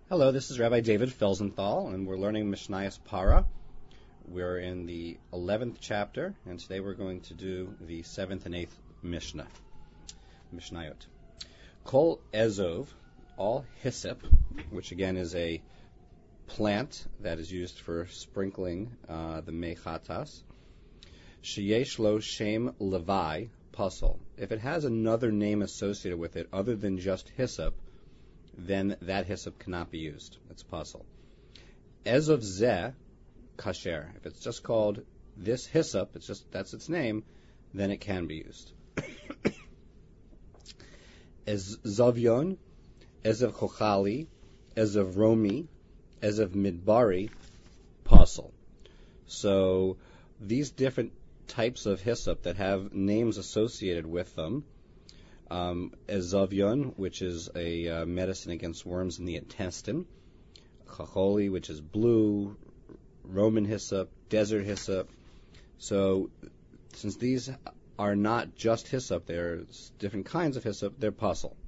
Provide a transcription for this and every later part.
Hello, this is Rabbi David Felsenthal, and we're learning Mishnayos Para. We're in the 11th chapter, and today we're going to do the 7th and 8th Mishnayot. Kol Ezov, all hyssop, which again is a plant that is used for sprinkling the mechatas. Sheyesh lo shem levai pasol. If it has another name associated with it other than just hyssop, then that hyssop cannot be used. It's puzzle. Ezov zeh kasher. If it's just called this hyssop, that's its name, then it can be used. Ezovyon, Ezov chochali, Ezov romi, Ezov midbari, puzzle. So these different types of hyssop that have names associated with them, Ezovyon, which is a medicine against worms in the intestine. Chacholi, which is blue. Roman hyssop, desert hyssop. So, since these are not just hyssop, they're different kinds of hyssop, they're puzzle.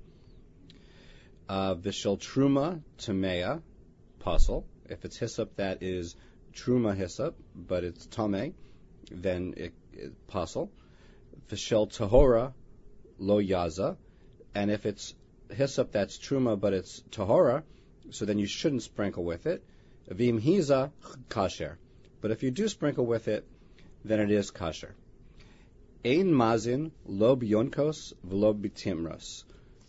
Vishal truma tamea, puzzle. If it's hyssop that is truma hyssop, but it's tame, then it puzzle. Vishal tahora, lo yaza, and if it's hyssop that's truma but it's tahora, so then you shouldn't sprinkle with it. Vim hiza kasher, but if you do sprinkle with it, then it is kasher. Ein mazin lo bionkos v'lo bitimros,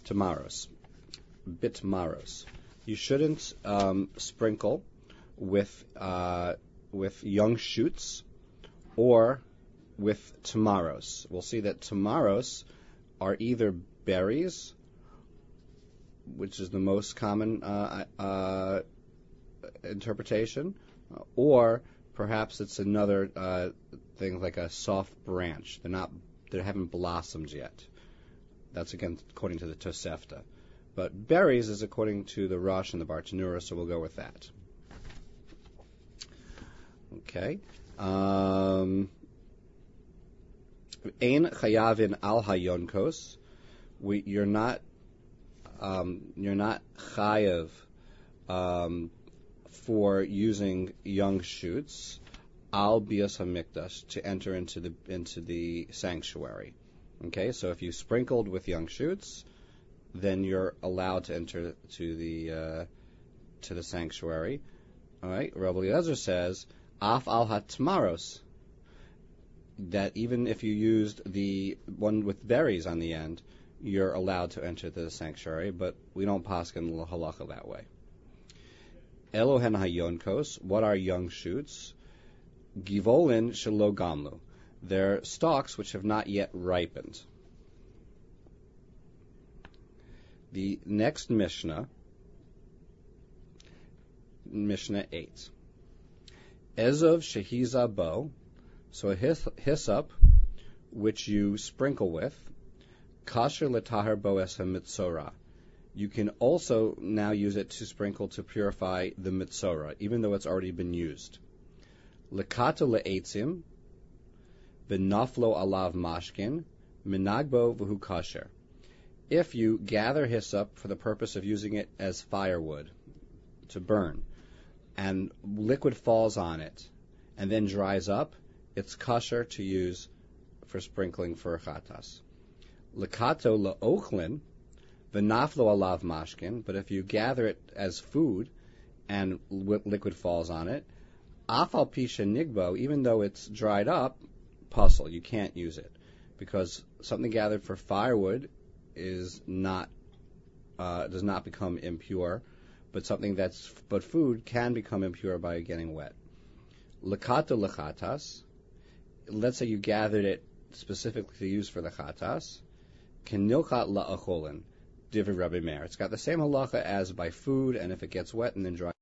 bitmaros. You shouldn't sprinkle with young shoots or with tamaros. We'll see that tamaros are either berries, which is the most common interpretation, or perhaps it's another thing like a soft branch. They haven't blossomed yet. That's again according to the Tosefta. But berries is according to the Rosh and the Bartanura, so we'll go with that. Okay. Ein chayavin al hayonkos. You're not chayav for using young shoots al bias hamikdash to enter into the sanctuary. Okay, so if you sprinkled with young shoots, then you're allowed to enter to the sanctuary. All right, Rabbi Eliezer says af al hatmaros, that even if you used the one with berries on the end, you're allowed to enter the sanctuary, but we don't paskin halacha that way. Elohen hayonkos, what are young shoots? Givolin shelo gamlu, they're stalks which have not yet ripened. The next Mishnah 8. Ezov shehiza bo, so a hyssop which you sprinkle with, kasher letahar bo es ha-mitzora. You can also now use it to sprinkle to purify the mitzora, even though it's already been used. Lekato le'etzim, v'naflo alav mashkin, minagbo v'hu kasher. If you gather hyssop for the purpose of using it as firewood to burn, and liquid falls on it, and then dries up, it's kasher to use for sprinkling for chatas. Lekato la'ochlin, v'naflo alav mashkin, but if you gather it as food and liquid falls on it, afal pisha nigbo, even though it's dried up, puzzle, you can't use it, because something gathered for firewood does not become impure, but food can become impure by getting wet. Lekato lechatas, let's say you gathered it specifically to use for the chatas, kenilchat la'acholin, divrei Rabbi Meir. It's got the same halacha as by food, and if it gets wet and then dry